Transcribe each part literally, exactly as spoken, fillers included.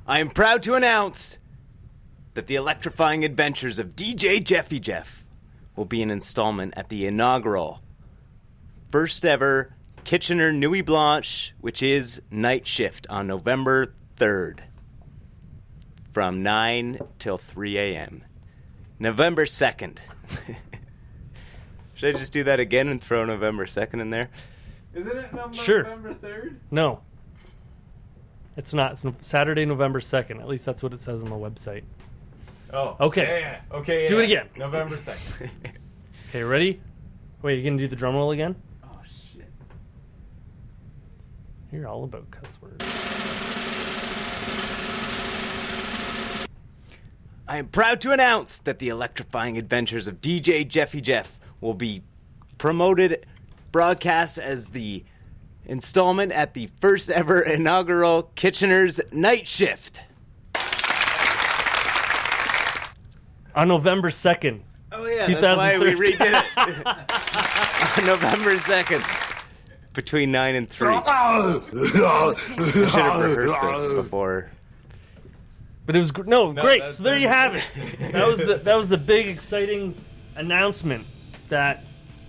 I am proud to announce that the electrifying adventures of D J Jeffy Jeff will be an installment at the inaugural first ever Kitchener Nuit Blanche, which is Night Shift on November third from nine till three a.m. November second. Should I just do that again and throw November second in there? Isn't it November, Sure. November third? No. It's not. It's no- Saturday, November second. At least that's what it says on the website. Oh. Okay. Yeah, yeah. Okay. Do yeah. it again. November second. Okay, ready? Wait, you going to do the drum roll again? Oh, shit. You're all about cuss words. I am proud to announce that the electrifying adventures of D J Jeffy Jeff will be promoted, broadcast as the installment at the first ever inaugural Kitchener's Night Shift. On November second. Oh yeah, that's why we redid it. On November second. Between nine and three. I should have rehearsed this before. But it was gr- no, No, great. that's- So there you have it. That was the that was the big exciting announcement. That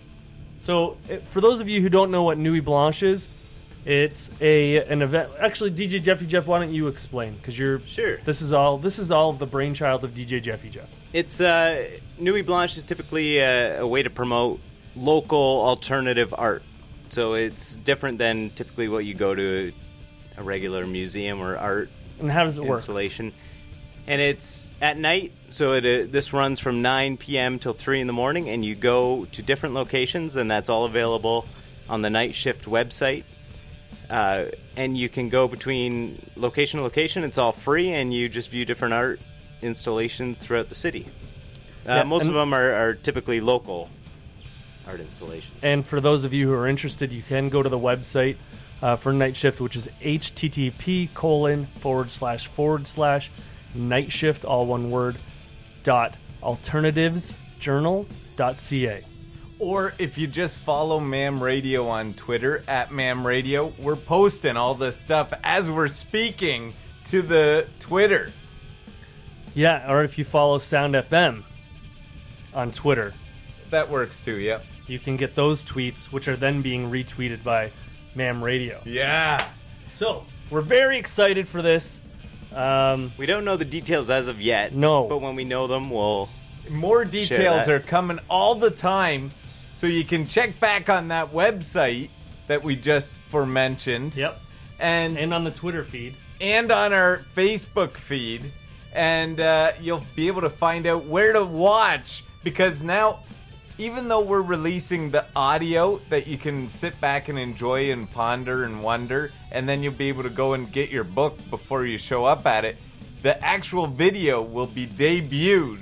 so it, for those of you who don't know what Nuit Blanche is, it's a an event. Actually, D J Jeffy Jeff, why don't you explain? Because you're Sure. This is all this is all the brainchild of D J Jeffy Jeff. It's uh, Nuit Blanche is typically a, a way to promote local alternative art. So it's different than typically what you go to a regular museum or art And how does it work? installation. And it's at night, so it, uh, this runs from nine p.m. till three in the morning, and you go to different locations, and that's all available on the Night Shift website. Uh, and you can go between location to location. It's all free, and you just view different art installations throughout the city. Uh, Yeah, most and- of them are, are typically local art installations. And for those of you who are interested, you can go to the website uh, for Night Shift, which is http colon forward slash forward slash night shift, all one word, dot alternativesjournal dot ca. Or if you just follow Mam Radio on Twitter, at Mam Radio, we're posting all this stuff as we're speaking to the Twitter. Yeah, or if you follow Sound F M on Twitter, That works too, yep. you can get those tweets, which are then being retweeted by Mam Radio. Yeah. So, we're very excited for this. Um, We don't know the details as of yet. No. But when we know them, we'll... More details that. are coming all the time, so you can check back on that website that we just forementioned. yep. And And on the Twitter feed. and on our Facebook feed, and uh, you'll be able to find out where to watch, because now, even though we're releasing the audio that you can sit back and enjoy and ponder and wonder, and then you'll be able to go and get your book before you show up at it, the actual video will be debuted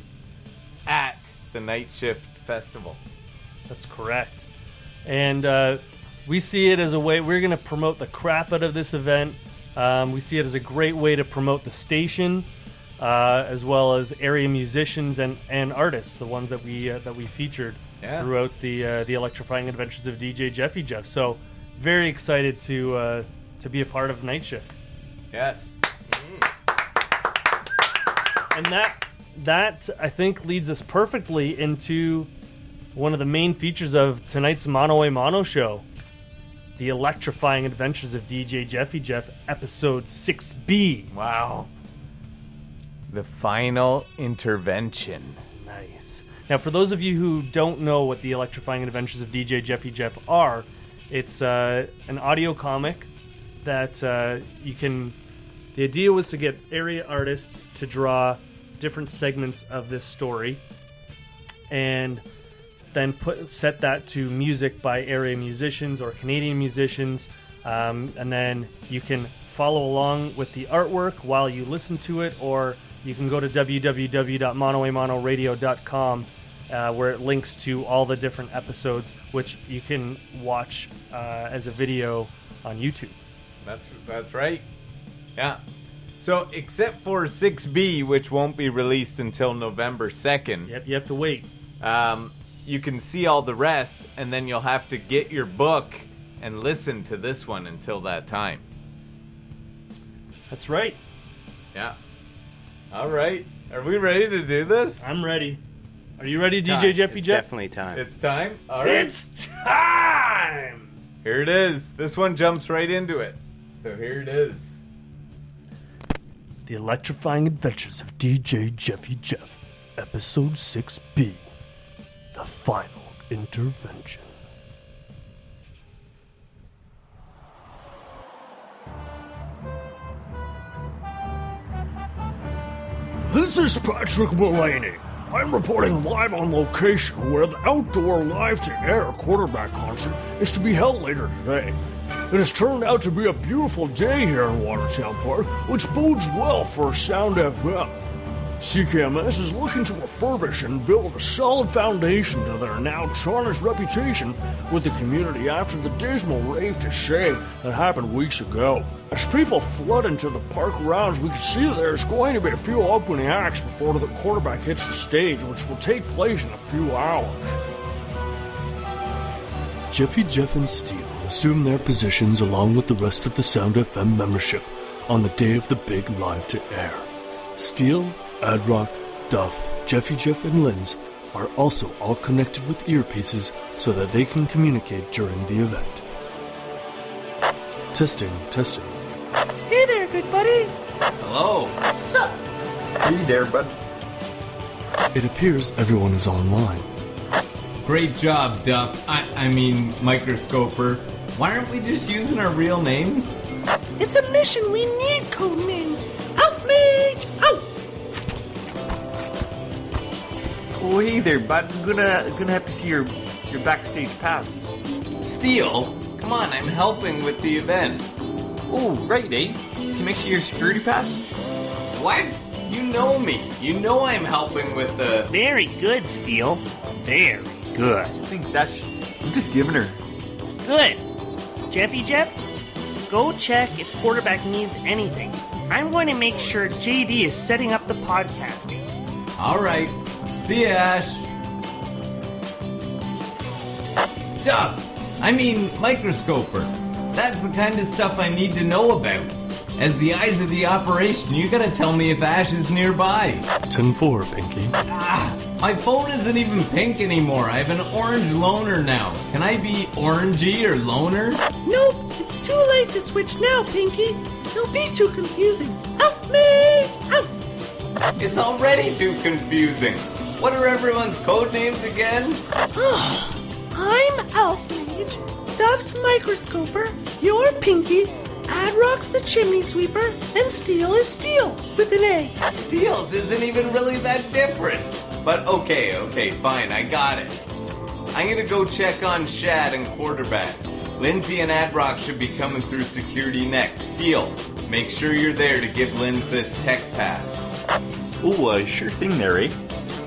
at the Night Shift Festival. That's correct. And uh, we see it as a way, we're going to promote the crap out of this event. Um, we see it as a great way to promote the station, uh, as well as area musicians and, and artists, the ones that we uh, that we featured Yeah. throughout the uh, the electrifying adventures of D J Jeffy Jeff. So very excited to uh, to be a part of Night Shift. Yes. And that that I think leads us perfectly into one of the main features of tonight's Mono a Mono show, the electrifying adventures of D J Jeffy Jeff, episode six B. Wow. The final intervention. Nice. Now, for those of you who don't know what the electrifying adventures of D J Jeffy Jeff are, it's uh, an audio comic that uh, you can. The idea was to get area artists to draw different segments of this story, and then put set that to music by area musicians or Canadian musicians, um, and then you can follow along with the artwork while you listen to it, or you can go to w w w dot mono a mono radio dot com uh, where it links to all the different episodes, which you can watch uh, as a video on YouTube. That's that's right. Yeah. So, except for six B, which won't be released until November second, Yep, you have to wait. um, you can see all the rest, and then you'll have to get your book and listen to this one until that time. That's right. Yeah. All right. Are we ready to do this? I'm ready. Are you ready, It's D J time. Jeffy It's Jeff? definitely time. It's time. All right. It's time! Here it is. This one jumps right into it. So here it is. The Electrifying Adventures of D J Jeffy Jeff, Episode six B, The Final Intervention. This is Patrick Mullaney. I'm reporting live on location where the outdoor live-to-air quarterback concert is to be held later today. It has turned out to be a beautiful day here in Watertown Park, which bodes well for Sound F M. C K M S is looking to refurbish and build a solid foundation to their now tarnished reputation with the community after the dismal rave to shame that happened weeks ago. As people flood into the park grounds, we can see that there's going to be a few opening acts before the quarterback hits the stage, which will take place in a few hours. Jeffy Jeff and Steele assume their positions along with the rest of the Sound F M membership on the day of the big live-to-air. Steele, Adrock, Duff, Jeffy Jeff, and Linz are also all connected with earpieces so that they can communicate during the event. Testing, testing. Hey there, good buddy. Hello. Sup? Hey there, bud. It appears everyone is online. Great job, Duff. I, I mean, Microscoper. Why aren't we just using our real names? It's a mission. We need code names. Elf Mage, out! Oh, hey there, bud. I'm gonna gonna have to see your your backstage pass. Steele? Come on, I'm helping with the event. Oh, right, eh? Can I see your security pass? What? You know me. You know I'm helping with the... Very good, Steele. Very good. Thanks, Ash. I'm just giving her. Good. Jeffy Jeff, go check if quarterback needs anything. I'm going to make sure J D is setting up the podcasting. All right. See ya, Ash. Duff. I mean, Microscoper. That's the kind of stuff I need to know about. As the eyes of the operation, you gotta tell me if Ash is nearby. ten four, Pinky. Ah, my phone isn't even pink anymore. I have an orange loner now. Can I be orangey or loner? Nope, it's too late to switch now, Pinky. It'll be too confusing. Elf Mage, out! It's already too confusing. What are everyone's code names again? I'm Elf Mage, Duff's Microscoper, you're Pinky, Adrock's the Chimney Sweeper, and Steel is Steel, with an A. Steele's isn't even really that different. But okay, okay, fine, I got it. I'm gonna go check on Shad and quarterback. Lindsay and Adrock should be coming through security next. Steele, make sure you're there to give Linz this tech pass. Oh, uh, sure thing there, eh?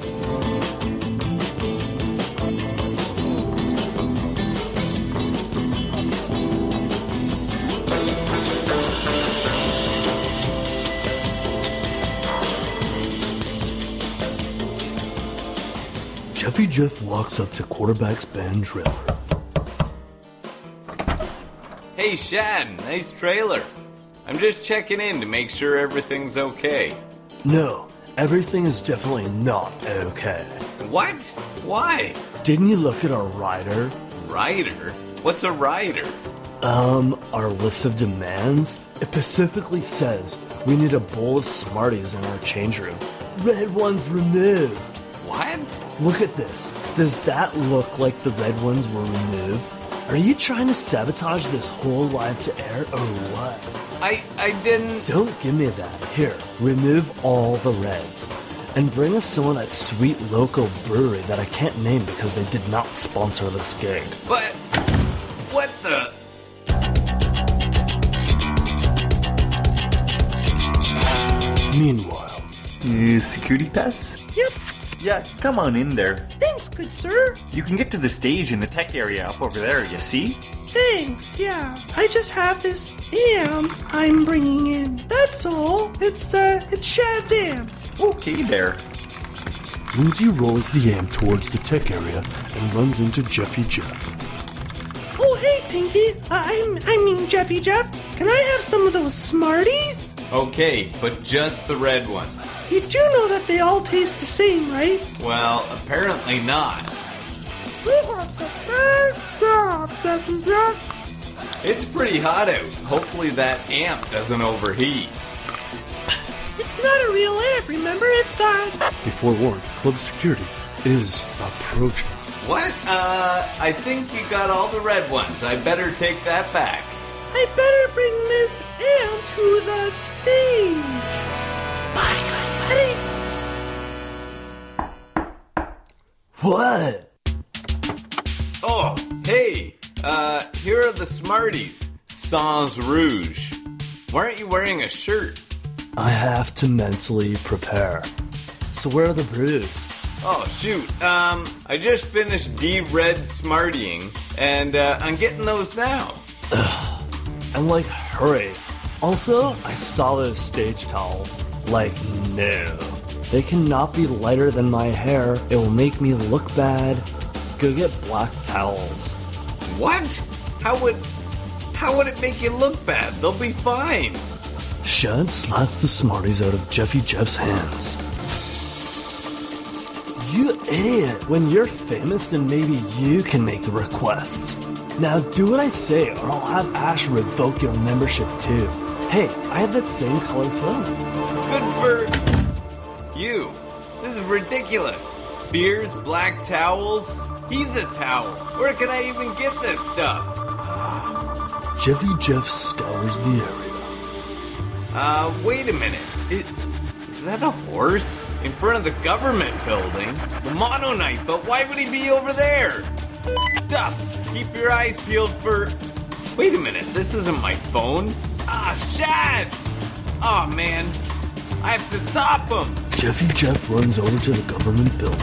Jeffy Jeff walks up to quarterback's band trailer. Hey Shad, nice trailer. I'm just checking in to make sure everything's okay. No, everything is definitely not okay. What? Why? Didn't you look at our rider? Rider? What's a rider? Um, our list of demands? It specifically says we need a bowl of Smarties in our change room. Red ones removed. What? Look at this. Does that look like the red ones were removed? Are you trying to sabotage this whole live to air or what? I I didn't... Don't give me that. Here, remove all the reds. And bring us some of that sweet local brewery that I can't name because they did not sponsor this gig. But... What the... Meanwhile, Uh, security pass? Yep, Yeah, come on in there. thanks, good sir. You can get to the stage in the tech area up over there, you see? Thanks, yeah. I just have this amp I'm bringing in. That's all. It's, uh, it's Shad's amp. Okay there. Lindsay rolls the amp towards the tech area and runs into Jeffy Jeff. Oh, hey, Pinky. Uh, I'm, I mean, Jeffy Jeff. Can I have some of those Smarties? Okay, but just the red ones. You do know that they all taste the same, right? Well, apparently not. It's pretty hot out. Hopefully that amp doesn't overheat. It's not a real amp, remember? It's got... Be forewarned, club security is approaching. What? Uh, I think you got all the red ones. I better take that back. I better bring Miss Anne to the stage. Bye, good buddy. What? Oh, hey, uh, here are the Smarties. Sans Rouge. Why aren't you wearing a shirt? I have to mentally prepare. So where are the brews? Oh, shoot. Um, I just finished D-Red Smartying, and uh, I'm getting those now. And like, hurry. Also, I saw those stage towels. Like, no. They cannot be lighter than my hair. It will make me look bad. Go get black towels. What? How would... How would it make you look bad? They'll be fine. Shad slaps the Smarties out of Jeffy Jeff's hands. You idiot! When you're famous, then maybe you can make the requests. Now do what I say, or I'll have Ash revoke your membership too. Hey, I have that same color phone. Good for... you. This is ridiculous. Beers, black towels. He's a towel. Where can I even get this stuff? Jeffy Jeff scours the area. Uh, wait a minute. Is, is that a horse? In front of the government building? The Mono Knight, but why would he be over there? Duff, keep your eyes peeled for... Wait a minute, this isn't my phone. Ah, Shad! Aw, oh, man. I have to stop him. Jeffy Jeff runs over to the government building.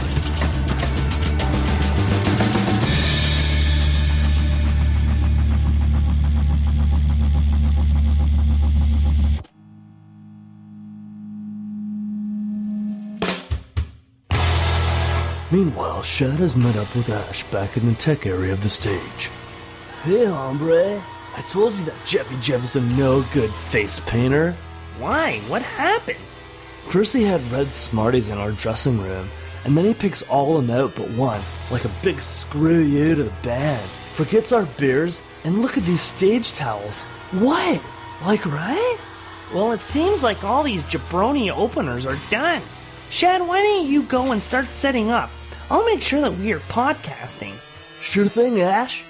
Meanwhile, Shad has met up with Ash back in the tech area of the stage. Hey, hombre. I told you that Jeffy Jeff is a no-good face painter. Why? What happened? First he had red Smarties in our dressing room, and then he picks all of them out but one, like a big screw you to the band. Forgets our beers, and look at these stage towels. What? Like, right? Well, it seems like all these jabroni openers are done. Shad, why don't you go and start setting up? I'll make sure that we are podcasting. Sure thing, Ash.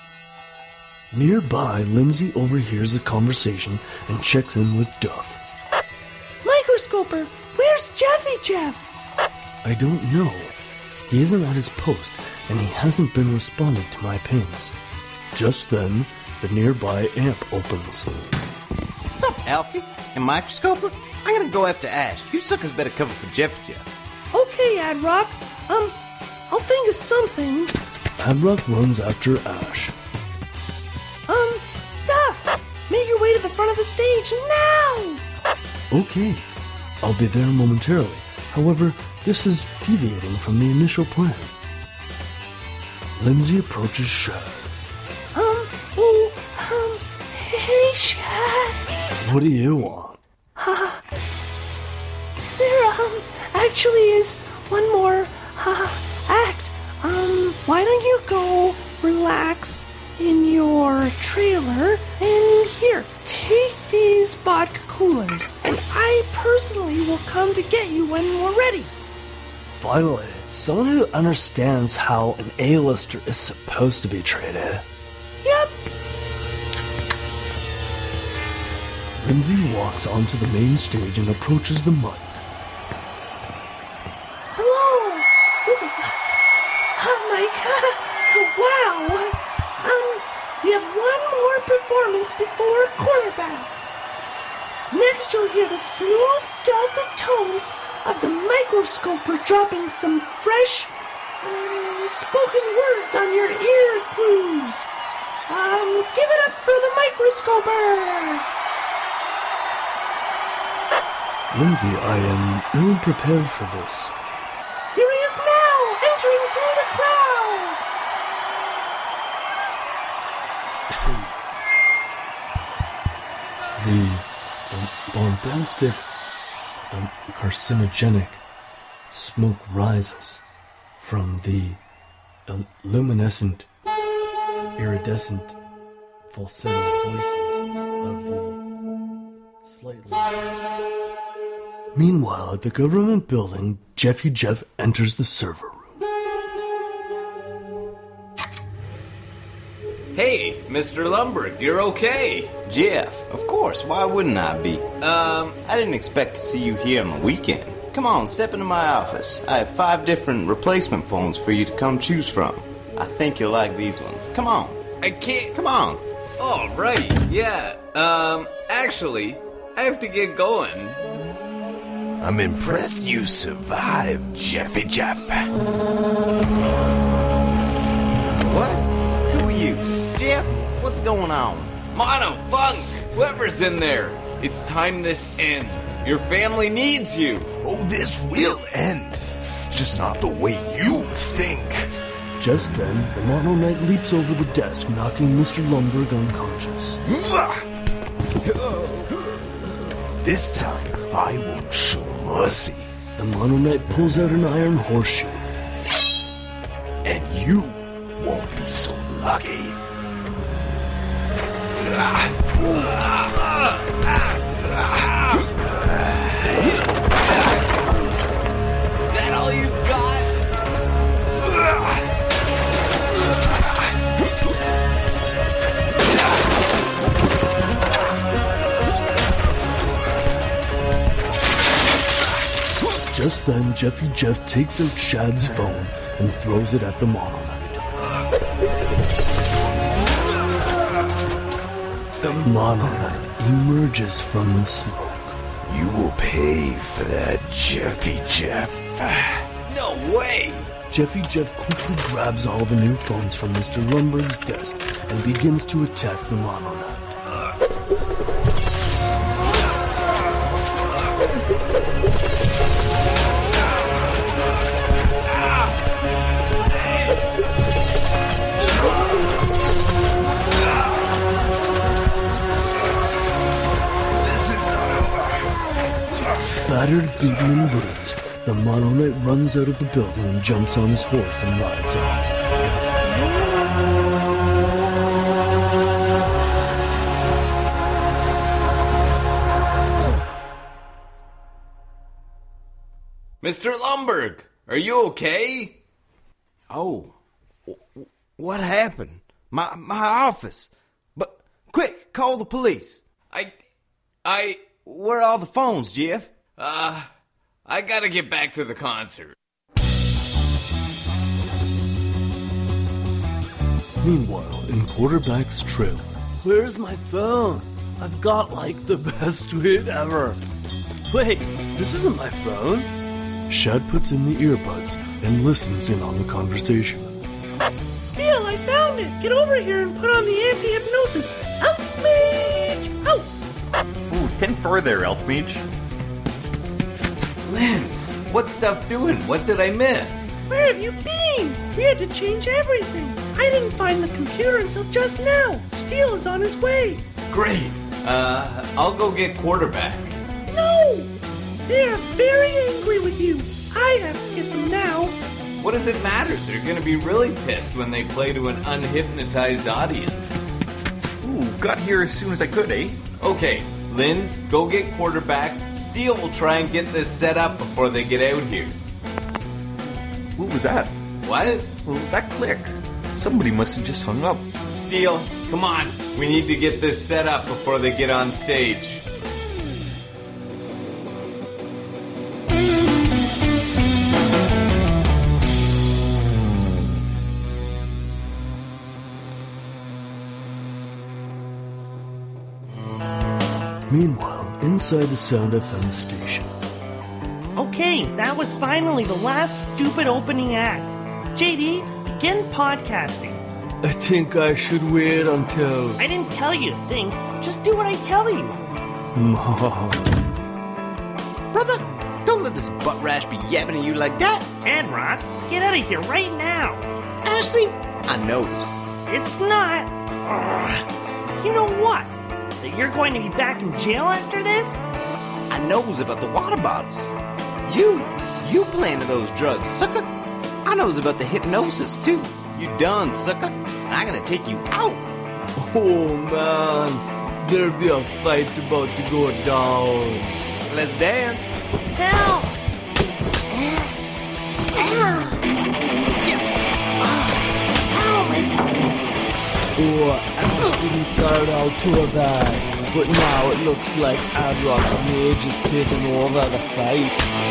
Nearby, Lindsay overhears the conversation and checks in with Duff. Microscoper, where's Jeffy Jeff? I don't know. He isn't at his post, and he hasn't been responding to my pings. Just then, the nearby amp opens. Sup, Alfie? And Microscoper? I gotta go after Ash. You suckers better cover for Jeffy Jeff. Okay, Adrock. Um, I'll think of something. Adrock runs after Ash. Um, Duff, make your way to the front of the stage now! Okay, I'll be there momentarily. However, this is deviating from the initial plan. Lindsay approaches Shad. Um, oh, um, hey, Shad. What do you want? Uh, there, um, actually is one more, uh, act. Um, why don't you go relax in your trailer, and here, take these vodka coolers, and I personally will come to get you when we're ready. Finally, someone who understands how an A-lister is supposed to be treated. Yep. Lindsay walks onto the main stage and approaches the mic. Hello. Ooh. Hi, Mike. Wow. Um, we have one more performance before quarterback. Next, you'll hear the smooth, dulcet tones of the Microscoper dropping some fresh, um, spoken words on your ear grooves. Um, give it up for the Microscoper! Lindsay, I am ill prepared for this. Here he is now, entering through the crowd! The um, bombastic, um, carcinogenic smoke rises from the uh, luminescent, iridescent falsetto voices of the slightly... Meanwhile, at the government building, Jeffy Jeff enters the server room. Hey, Mister Lumberg, you're okay. Jeff, of course, why wouldn't I be? Um, I didn't expect to see you here on the weekend. Come on, step into my office. I have five different replacement phones for you to come choose from. I think you'll like these ones. Come on. I can't... Come on. Oh, right, yeah. Um, actually, I have to get going. I'm impressed you survived, Jeffy Jeff. What? Who are you? Jeff, what's going on? Mono, Funk, whoever's in there. It's time this ends. Your family needs you. Oh, this will end. Just not the way you think. Just then, the Mono Knight leaps over the desk, knocking Mister Lumberg unconscious. This time, I won't show mercy. The Mono Knight pulls out an iron horseshoe. And you won't be so lucky. Is that all you got? Just then, Jeffy Jeff takes out Shad's phone and throws it at the Mono Knight. The Mono Knight emerges from the smoke. You will pay for that, Jeffy Jeff. No way! Jeffy Jeff quickly grabs all the new phones from Mister Lumberg's desk and begins to attack the Mono Knight. Battered, beaten, and bruised, the Mono Knight runs out of the building and jumps on his horse and rides off. Mister Lumberg, are you okay? Oh, w- what happened? My my office. But quick, call the police. I... I... Where are all the phones, Jeff? Uh... I gotta get back to the concert. Meanwhile, in Quarterback's trailer. Where's my phone? I've got, like, the best tweet ever. Wait, this isn't my phone. Shad puts in the earbuds and listens in on the conversation. Steel, I found it! Get over here and put on the anti-hypnosis! Elf Mage! Out! Ooh, ten four there, Elf Mage. Lance, what's stuff doing? What did I miss? Where have you been? We had to change everything. I didn't find the computer until just now. Steel is on his way. Great. Uh, I'll go get Quarterback. No! They are very angry with you. I have to get them now. What does it matter? They're gonna be really pissed when they play to an unhypnotized audience. Ooh, got here as soon as I could, eh? Okay, Linz, go get Quarterback. Steel will try and get this set up before they get out here. What was that? What? What was that click? Somebody must have just hung up. Steel, come on. We need to get this set up before they get on stage. Meanwhile, inside the Sound F M station. Okay, that was finally the last stupid opening act. J D, begin podcasting. I think I should wait until... I didn't tell you to think. Just do what I tell you. Mom. Brother, don't let this butt rash be yapping at you like that. Adrock, get out of here right now. Ashley, I notice. It's not. Ugh. You know what? That you're going to be back in jail after this? I knows about the water bottles. You, you planted those drugs, sucker. I knows about the hypnosis, too. You done, sucker. I'm gonna take you out. Oh man, there'll be a fight about to go down. Let's dance. Help! Ow! Ow, my head! Oh, Ash didn't start out too bad, but now it looks like Adrock's mage is taking over the fight.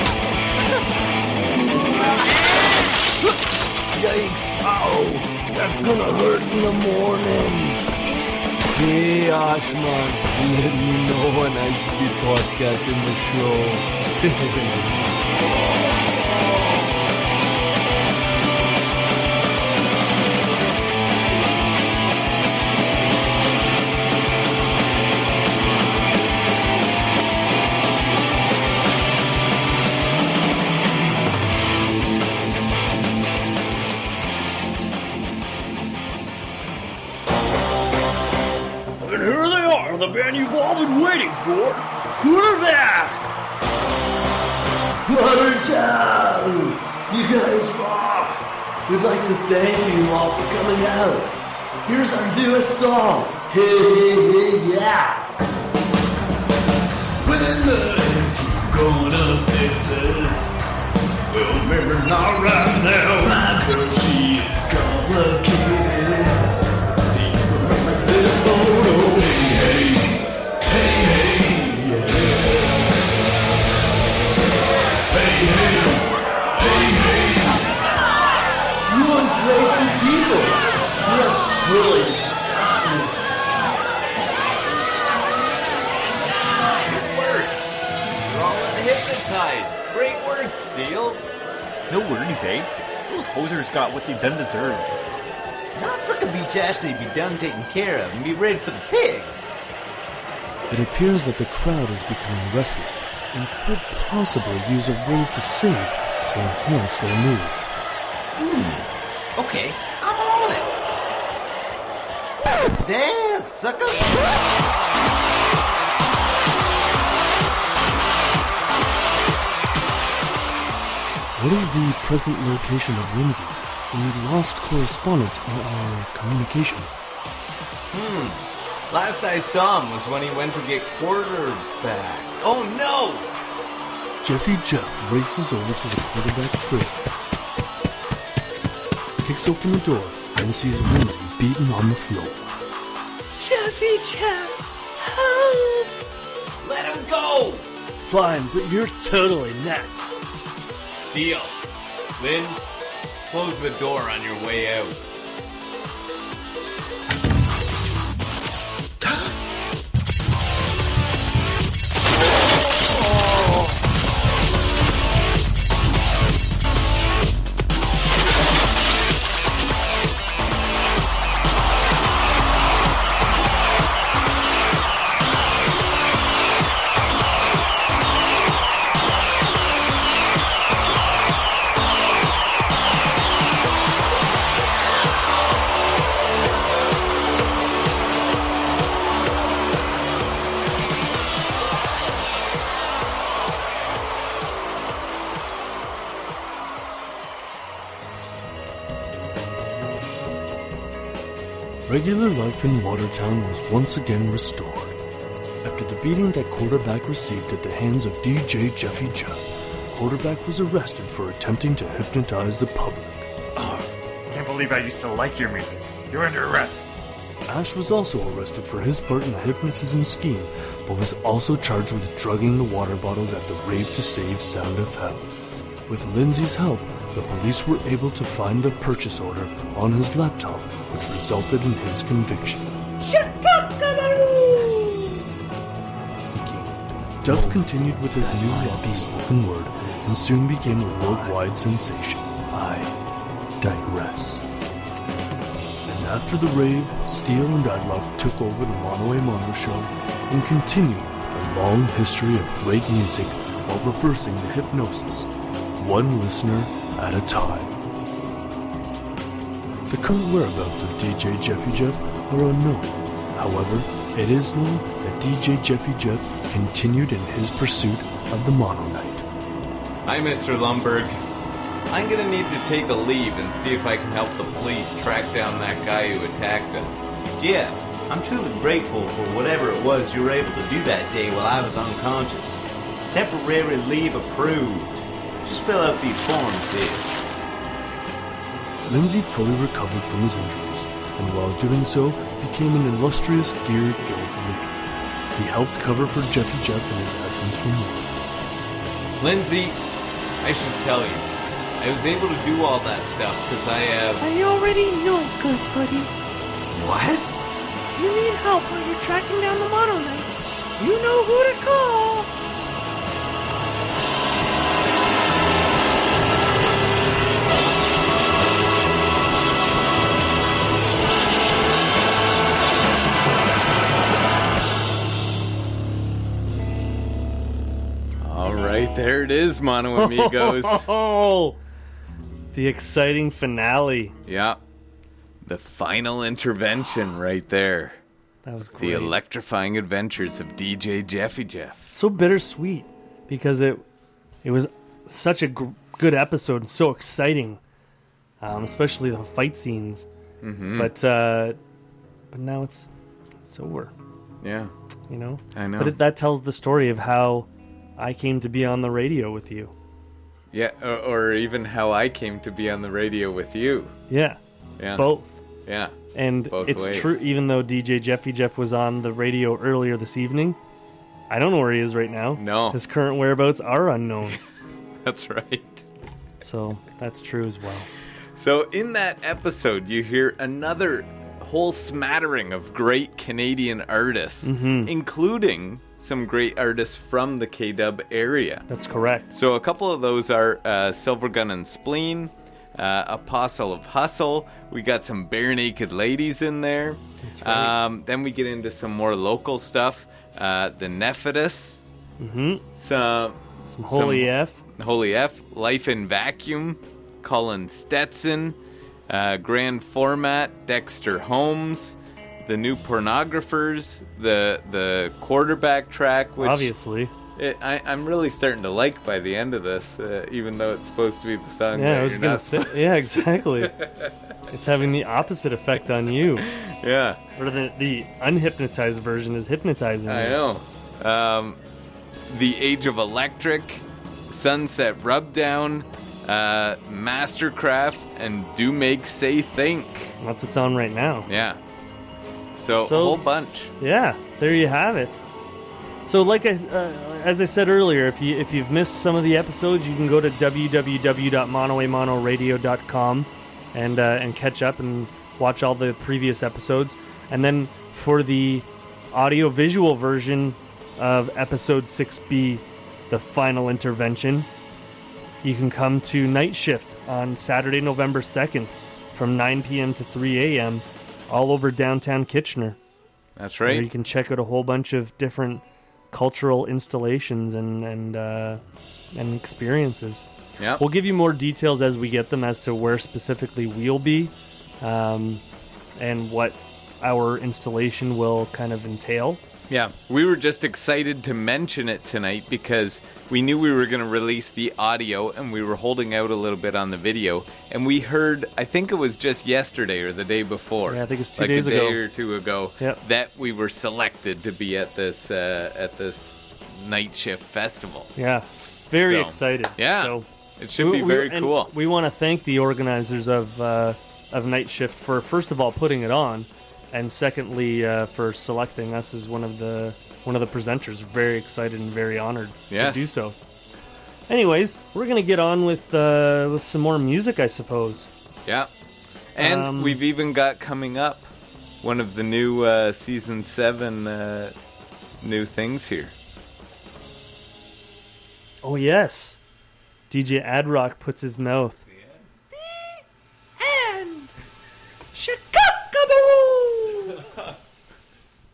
Yikes! Ow! That's gonna hurt in the morning. Hey, Ashman, let me know when I should be podcasting the show. And here they are, the band you've all been waiting for. Quarterback! Watertown! You guys rock! We'd like to thank you all for coming out. Here's our newest song. Hey, hey, hey, yeah! When the gonna fix this? Well, maybe not right now. My girl, she is complicated. Remember this photo? Hey, hey, hey, hey, yeah. Hey, hey, hey, hey. You ungrateful people! You're totally disgusting. Good work. You're all unhypnotized. Great work, Steel. No worries, eh? Those hosers got what they done deserved. Not Sucker Beach actually be done taking care of and be ready for the pigs. It appears that the crowd is becoming restless and could possibly use a rave to sing to enhance their mood. Hmm. Okay, I'm on it. Let's dance, sucker. What is the present location of Lindsay? We lost correspondence in our communications. Hmm. Last I saw him was when he went to get quarterback. Oh no! Jeffy Jeff races over to the quarterback trail, kicks open the door, and sees Lindsay beaten on the floor. Jeffy Jeff, help! Let him go! Fine, but you're totally next. Deal. Linz, close the door on your way out. Regular life in Watertown was once again restored. After the beating that Quarterback received at the hands of D J Jeffy Jeff, Quarterback was arrested for attempting to hypnotize the public. Oh, can't believe I used to like your music. You're under arrest. Ash was also arrested for his part in the hypnotism scheme, but was also charged with drugging the water bottles at the Rave to Save Sound of Hell. With Lindsay's help, the police were able to find a purchase order on his laptop, which resulted in his conviction. Duff continued with his new rappy spoken word and soon became a worldwide sensation. I digress. And after the rave, Steele and Adlock took over the Mono a Mono show and continued a long history of great music while reversing the hypnosis, one listener at a time. The current whereabouts of D J Jeffy Jeff are unknown. However, it is known that D J Jeffy Jeff continued in his pursuit of the Mono Knight. Hi, Mister Lumberg. I'm gonna need to take a leave and see if I can help the police track down that guy who attacked us. Jeff, I'm truly grateful for whatever it was you were able to do that day while I was unconscious. Temporary leave approved. Just fill out these forms here. Lindsay fully recovered from his injuries, and while doing so, became an illustrious Gear Guild leader. He helped cover for Jeffy Jeff in his absence from work. Lindsay, I should tell you, I was able to do all that stuff because I have... I already know, good buddy. What? If you need help while you're tracking down the Mono Knight, you know who to call. All right, there it is, Mono Amigos. Oh, the exciting finale. Yeah. The final intervention right there. That was great. The electrifying adventures of D J Jeffy Jeff. So bittersweet because it it was such a gr- good episode and so exciting, um, especially the fight scenes. Mm-hmm. But uh, but now it's it's over. Yeah, you know. I know. But it, that tells the story of how I came to be on the radio with you. Yeah, or, or even how I came to be on the radio with you. Yeah. Yeah. Both. Yeah. And both it's ways. true, even though D J Jeffy Jeff was on the radio earlier this evening, I don't know where he is right now. No. His current whereabouts are unknown. That's right. So that's true as well. So in that episode, you hear another whole smattering of great Canadian artists, Mhm. including some great artists from the K-Dub area. That's correct. So a couple of those are uh, Silver Gun and Spleen, uh, Apostle of Hustle. We got some Bare Naked Ladies in there. That's right. Um, then we get into some more local stuff. Uh, the Nephidus. Mm-hmm. Some, some Holy F. Holy F. Life in Vacuum. Colin Stetson. Uh, Grand Format. Dexter Holmes. The New Pornographers. The the quarterback track. Which Obviously. It, I, I'm really starting to like by the end of this, uh, even though it's supposed to be the song. Yeah, that I was you're gonna not say. supposed- Yeah, exactly. It's having the opposite effect on you. Yeah. Or the the unhypnotized version is hypnotizing you. I know. Um, the Age of Electric, Sunset Rubdown, uh, Mastercraft, and Do Make Say Think. That's what's on right now. Yeah. So, So- a whole bunch. Yeah, there you have it. So, like I, uh, as I said earlier, if you if you've missed some of the episodes, you can go to w w w dot mono a mono radio dot com and uh, and catch up and watch all the previous episodes. And then for the audio visual version of episode six B, the final intervention, you can come to Night Shift on Saturday, November second, from nine p.m. to three a.m. all over downtown Kitchener. That's Where right. you can check out a whole bunch of different cultural installations and and uh, and experiences. Yeah, we'll give you more details as we get them as to where specifically we'll be, um, and what our installation will kind of entail. Yeah, we were just excited to mention it tonight because we knew we were going to release the audio and we were holding out a little bit on the video. And we heard, I think it was just yesterday or the day before. Yeah, I think it's two like days a day ago. or two ago. Yep. That we were selected to be at this uh, at this Night Shift festival. Yeah, very So, excited. yeah, so it should be very and cool. We want to thank the organizers of uh, of Night Shift for first of all putting it on, and secondly uh, for selecting us as one of the one of the presenters. Very excited and very honored Yes. to do so. Anyways, we're gonna get on with uh, with some more music, I suppose. Yeah. And Um, we've even got coming up one of the new uh, season seven uh, new things here. Oh yes, D J Adrock puts his mouth